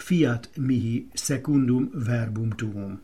fiat mihi secundum verbum tuum.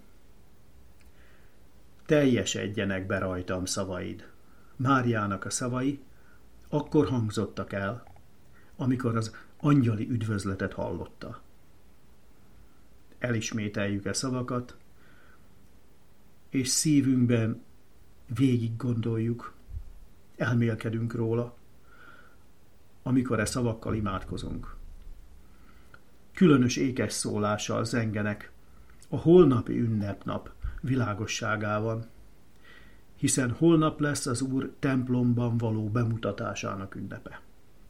Teljesedjenek be rajtam szavaid. Máriának a szavai akkor hangzottak el, amikor az angyali üdvözletet hallotta. Elismételjük e szavakat, és szívünkben végig gondoljuk, elmélkedünk róla, amikor e szavakkal imádkozunk. Különös ékes szólással zengenek a holnapi ünnepnap világosságában, hiszen holnap lesz az Úr templomban való bemutatásának ünnepe.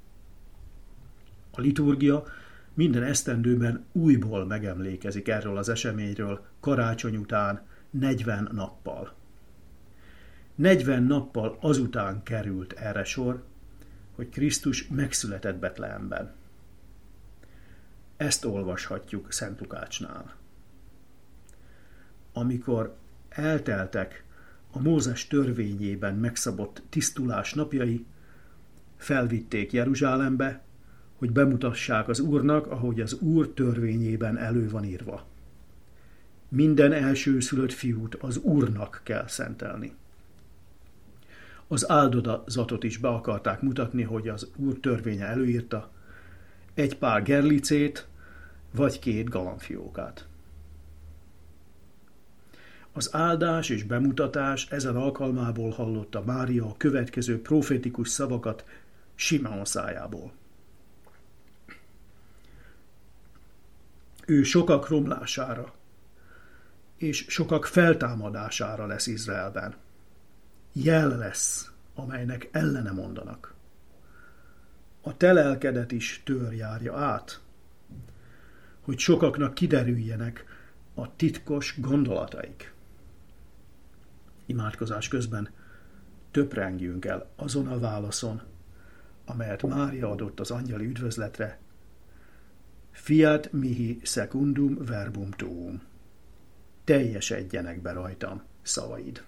A liturgia minden esztendőben újból megemlékezik erről az eseményről karácsony után 40 nappal. 40 nappal azután került erre sor, hogy Krisztus megszületett Betlehemben. Ezt olvashatjuk Szent Lukácsnál. Amikor elteltek a Mózes törvényében megszabott tisztulás napjai, felvitték Jeruzsálembe, hogy bemutassák az Úrnak, ahogy az Úr törvényében elő van írva. Minden elsőszülött fiút az Úrnak kell szentelni. Az áldozatot is be akarták mutatni, hogy az Úr törvénye előírta, egy pár gerlicét, vagy 2 galambfiókát. Az áldás és bemutatás ezen alkalmából hallotta Mária a következő profétikus szavakat Simeon szájából. Ő sokak romlására és sokak feltámadására lesz Izraelben. Jel lesz, amelynek ellene mondanak. A te lelkedet is tör járja át, hogy sokaknak kiderüljenek a titkos gondolataik. Imádkozás közben töprengjünk el azon a válaszon, amelyet Mária adott az angyali üdvözletre, fiat mihi secundum verbum tuum. Teljesedjenek be rajtam szavaid.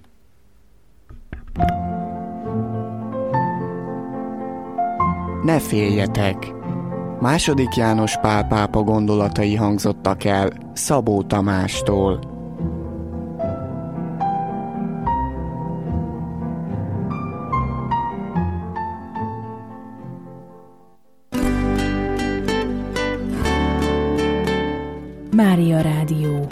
Ne féljetek! II. János Pál pápa gondolatai hangzottak el Szabó Tamástól. Mária Rádió.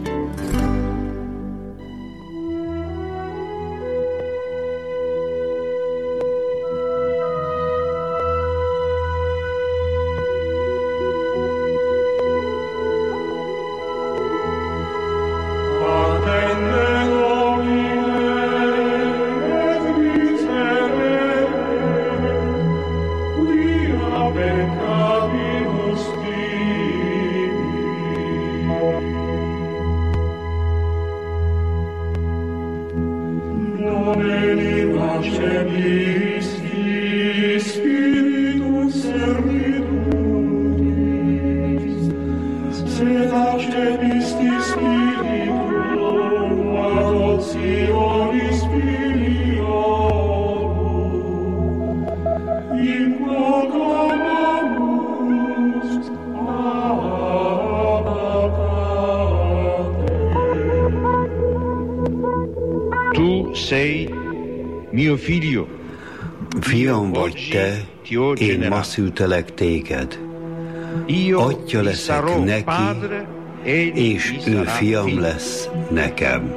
Fiam vagy te, én ma szültelek téged. Atya leszek neki, és ő fiam lesz nekem.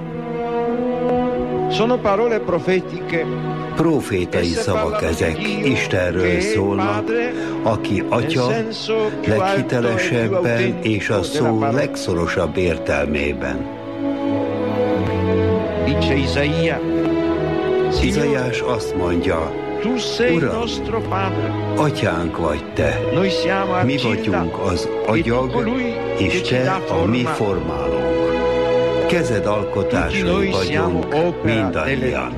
Profétai szavak ezek, Istenről szólnak, aki Atya leghitelesebben és a szó legszorosabb értelmében. Izaiás azt mondja, Uram, Atyánk vagy te, mi vagyunk az agyag, és te a mi formálónk. Kezed alkotásai vagyunk mindannyian.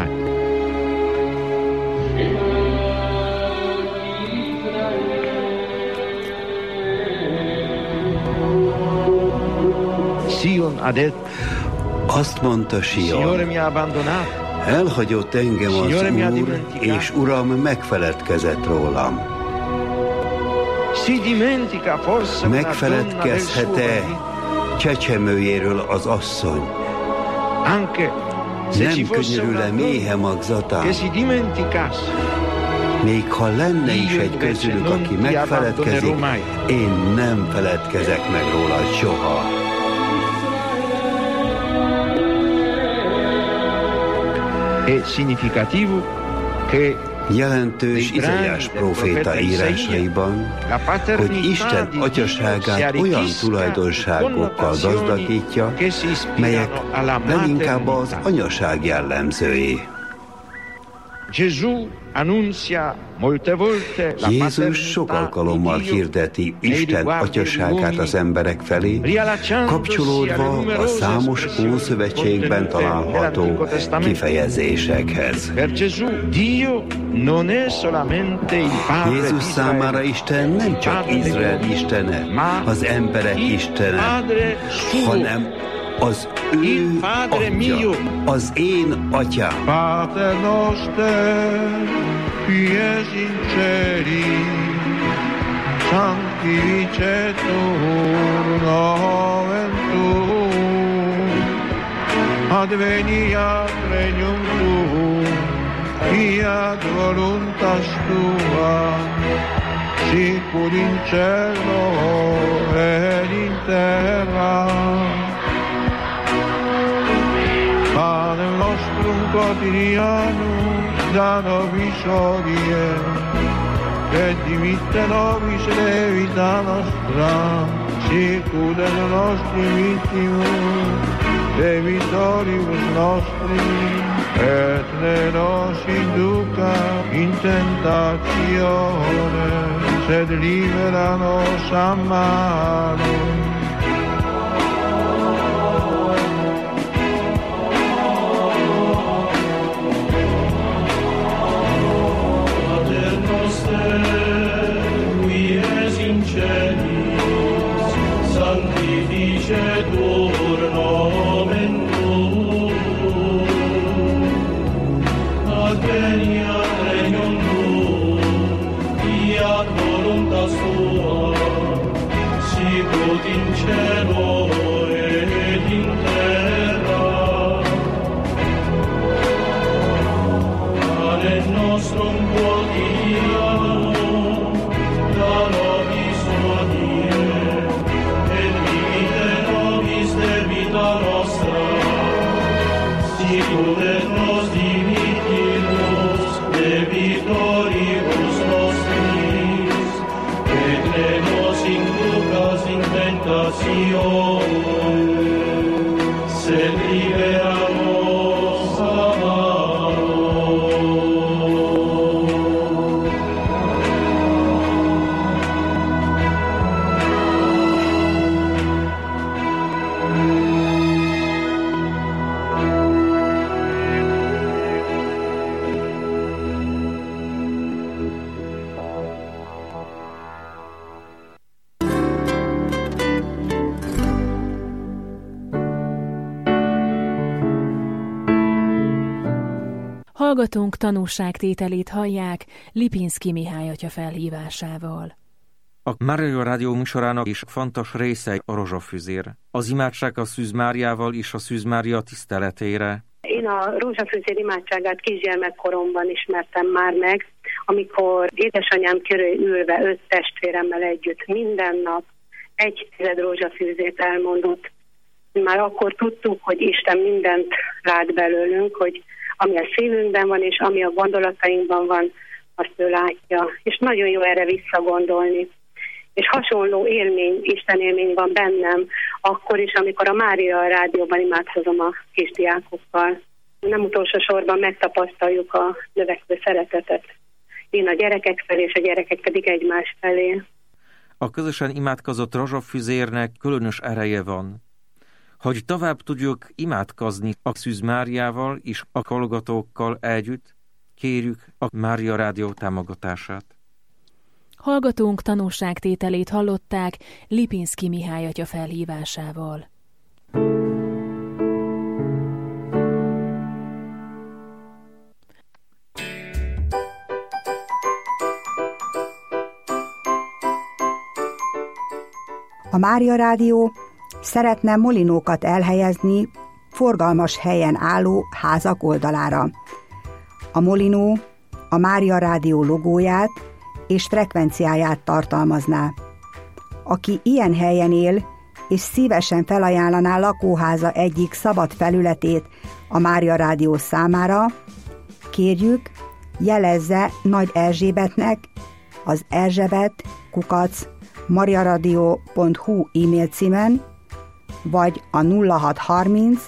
Azt mondta Sion, elhagyott engem az Úr, és Uram megfeledkezett rólam. Megfeledkezhet-e csecsemőjéről az asszony? Nem könyörül-e méhe magzatán? Még ha lenne is egy közülük, aki megfeledkezik, én nem feledkezek meg róla soha. Jelentős Izaiás próféta írásaiban, hogy Isten atyaságát olyan tulajdonságokkal gazdagítja, melyek leginkább az anyaság jellemzői. Jézus sok alkalommal hirdeti Isten atyaságát az emberek felé, kapcsolódva a számos Ószövetségben található kifejezésekhez. Jézus számára Isten nem csak Izrael istene, az emberek istene, hanem az ő atya, az én atyám. Pater noster, qui es in celi, sanctificetur nomen tuum, adveniat regnum tuum, fiat voluntas tua, sicur in cielo et in terra. Panem nostrum quotidianum da nobis hodie, et dimitte nobis debita nostra, sicut et nostri vittimus debitoribus nostri, et ne nos induca in tentatione, sed libera nos a malo. Sanctificetur nomen tuum, adveniat regnum tuum, fiat voluntas tua, sicut in cielo et in terra. Panem nostrum quotidianum da nobis hodie, debita nostra, sicut et nos dimittimus debitoribus nostris, et ne nos inducas in tentatione, sed libera nos a malo. Hallgatónk tanúságtételét hallják Lipinszky Mihály atya felhívásával. A Mária Rádió műsorának is fontos része a rózsafüzér. Az imádság a Szűz Máriával és a Szűz Mária tiszteletére. Én a rózsafüzér imádságát kisgyermekkoromban ismertem már meg, amikor édesanyám körül ülve 5 testvéremmel együtt minden nap 1 rózsafűzét elmondott. Már akkor tudtuk, hogy Isten mindent lát belőlünk, hogy ami a szívünkben van, és ami a gondolatainkban van, azt ő látja. És nagyon jó erre visszagondolni. És hasonló élmény, Isten élmény van bennem, akkor is, amikor a Mária Rádióban imádkozom a kisdiákokkal. Nem utolsó sorban megtapasztaljuk a növekvő szeretetet. Én a gyerekek felé, és a gyerekek pedig egymás felé. A közösen imádkozott rózsafüzérnek különös ereje van, hogy tovább tudjuk imádkozni a Szűz Máriával és a hallgatókkal együtt, kérjük a Mária Rádió támogatását. Hallgatónk tanúságtételét hallották Lipinszky Mihály atya felhívásával. A Mária Rádió szeretne molinókat elhelyezni forgalmas helyen álló házak oldalára. A molinó a Mária Rádió logóját és frekvenciáját tartalmazná. Aki ilyen helyen él, és szívesen felajánlaná lakóháza egyik szabad felületét a Mária Rádió számára, kérjük, jelezze Nagy Erzsébetnek az erzsebet@mariaradio.hu e-mail címen, vagy a 0630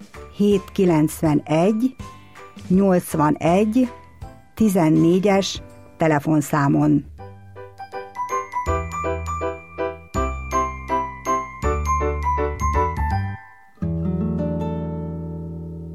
791 81 14-es telefonszámon.